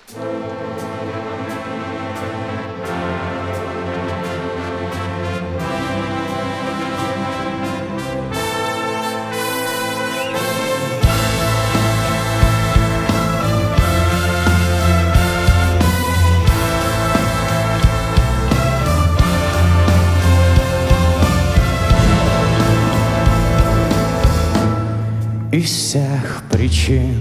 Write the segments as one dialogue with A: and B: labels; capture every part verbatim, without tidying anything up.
A: Из всех причин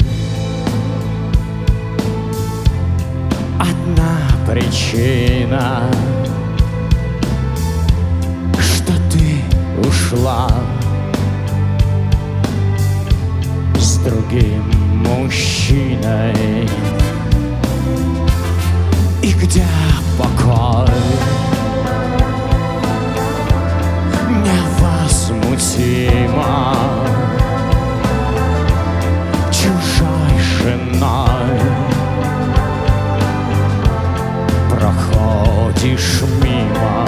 A: одна причина, что ты ушла с другим мужчиной. И где покой невозмутимо чужой женой проходишь мимо.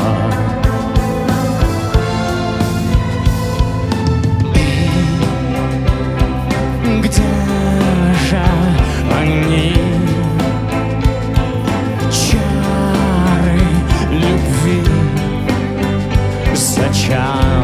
A: И где же они, чары любви? Зачем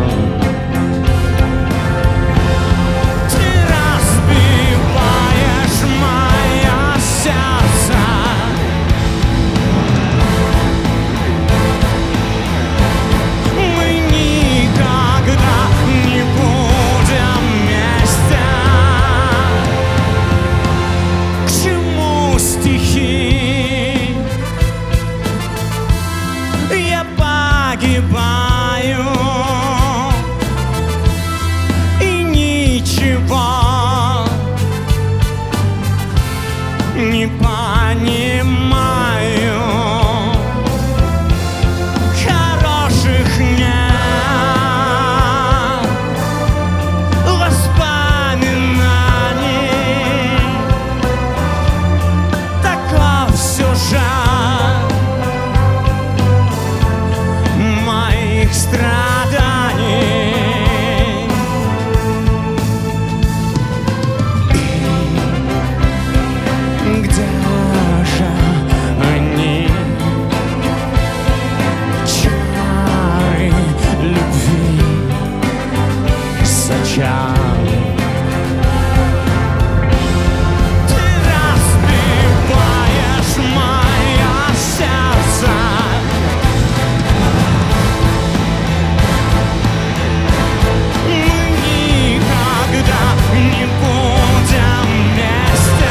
A: погибаю и ничего не понимаю. Хороших нет воспоминаний, таков сюжет моих страданий. И где же они, чары любви? Зачем ты разбиваешь мое сердце? Не будем вместе.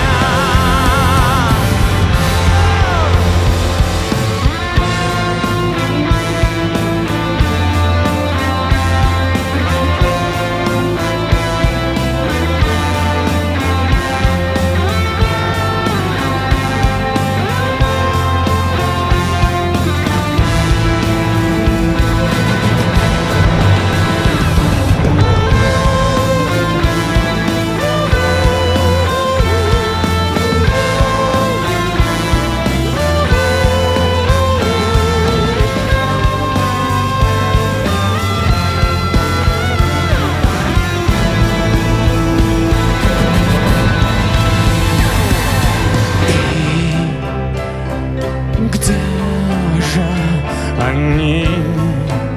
A: Где же они,